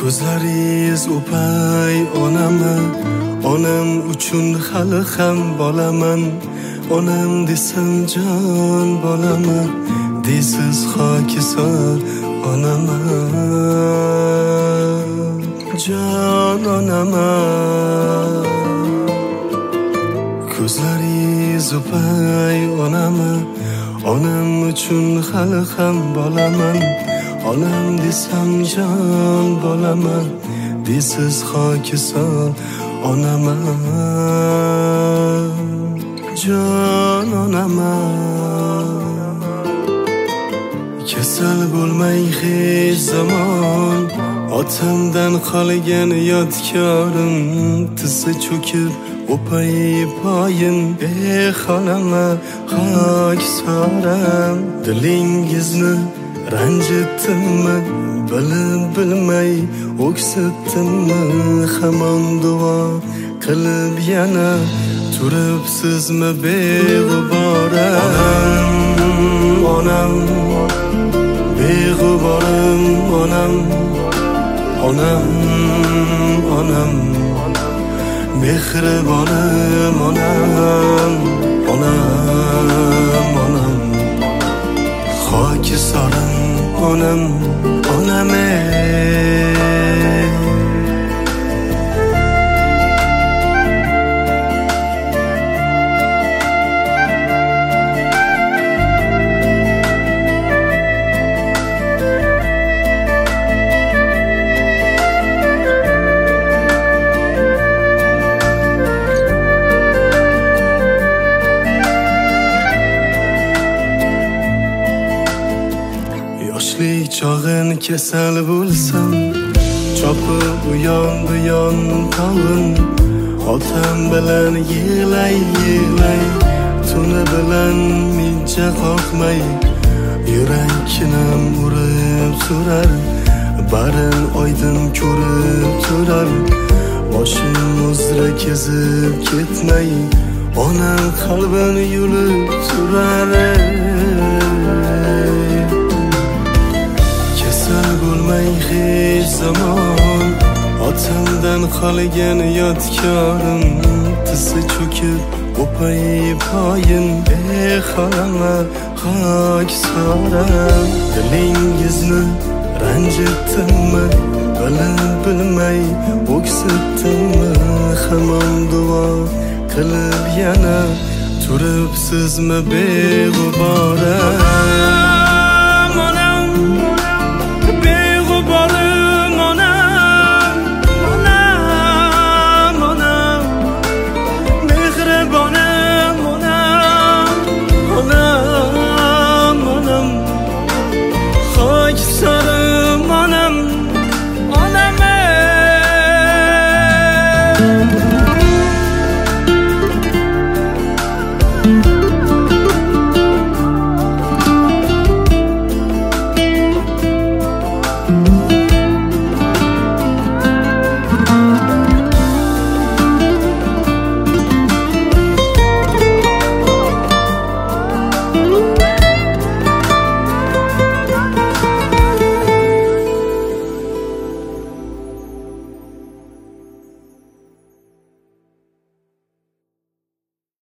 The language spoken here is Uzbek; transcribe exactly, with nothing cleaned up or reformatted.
Ko'zlaringiz o'pay onamni, onam uchun hali ham bolaman. Onam desam jon bolaman, deysiz xokisor onaman. Jon onaman. Ko'zlaringiz o'pay onamni, onam uchun hali ham bolaman. Onam desam jon bolaman, deysiz xokisor onaman. Jon onaman. Kasal bo'lmay hech zamon, otamdan qolgan yodgorim. Tizi cho'kib o'pay poyin, eh onama xokisoram. Dilingizni ranjitdimmi, bilib bilmay o'ksitdimmi? Hamon duo qilib yana turibsizmi beg'uboram? Onam, beg'uborim onam, onam, onam, mehribonim onam, onam, onam, xokisorim onam, onam ey. Yoshlik chog'in kasal bo'lsam, chopib uyon buyon tog'in. Otam bilan yig'lay yig'lay, tuni bilan mijja qoqmay, yurakkinam urib turar, barin oydin ko'rib turar. Boshim uzra kezib ketmay, onam qalbini yulib turar. Bo'lmay hech zamon, otamdan qolgan yodgorim. Tizi cho'kib o'pay poyin, eh onama xokisoram. Dilingizni ranjitdimmi, bilib bilmay o'ksitdimmi? Hamon duo qilib yana turibsizmi beg'uboram? Thank you.